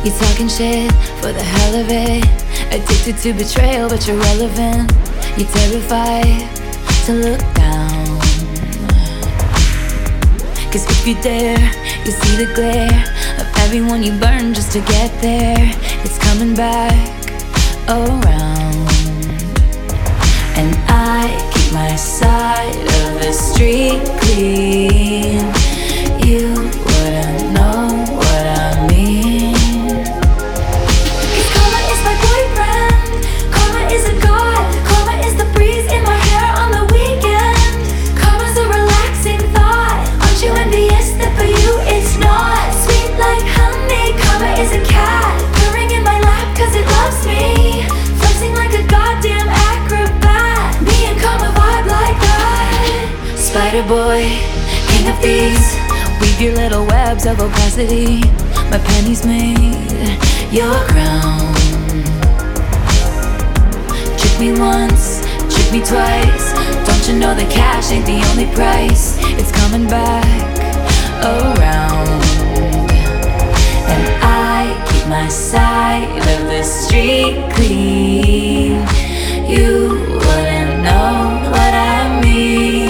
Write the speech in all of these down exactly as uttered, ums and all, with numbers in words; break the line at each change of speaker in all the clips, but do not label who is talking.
You talking shit for the hell of it. Addicted to betrayal, but you're relevant. You're terrified to look down. Cause if you dare, you see the glare of everyone you burn just to get there. It's coming back around. And I keep my side of the street clean. You wouldn't know what I mean. Cause karma is my boyfriend. Karma is a god. Karma is the breeze in my hair on the weekend. Karma's a relaxing thought. Aren't you envious that for you it's not? Sweet like honey. Karma is a cat purring in my lap cause it loves me. Flexing like a goddamn acrobat. Me and karma vibe like that. Spider boy, king of thieves. Weave your little webs of opacity. My pennies made your crown. Trick me once, trick me twice. Don't you know that cash ain't the only price? It's coming back around. And I keep my side of the street clean. You wouldn't know what I mean.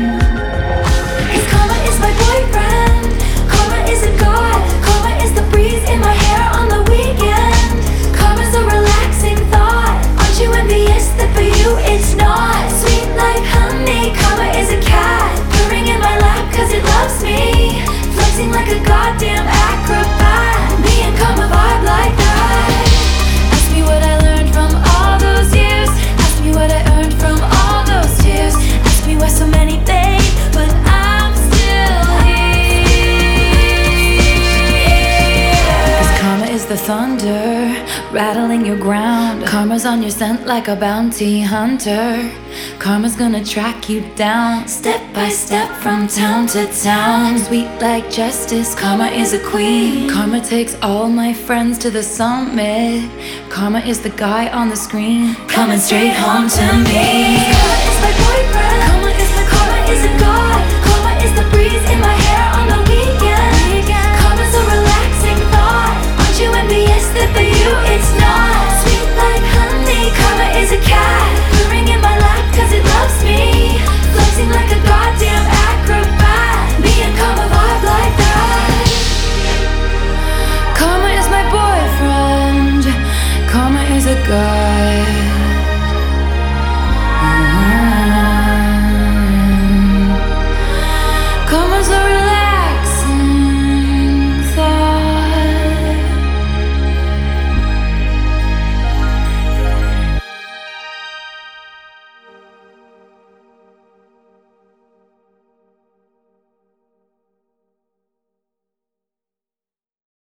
It's not sweet like honey. Karma is a cat purring in my lap cause it loves me. Flexing like a goddamn acrobat. Me and karma vibe like that. Ask me what I learned from all those years. Ask me what I earned from all those tears. Ask me why so many fade, but I'm still here. Cause karma is the thunder rattling your ground. Karma's on your scent like a bounty hunter. Karma's gonna track you down, step by step from town to town. Sweet like justice, karma is a queen. Karma takes all my friends to the summit. Karma is the guy on the screen, coming straight home to me. Karma is my boyfriend. Karma is my karma is a god. Karma is the breeze in my hair on the weekend. Karma's a relaxing thought. Aren't you envious that for you it's not?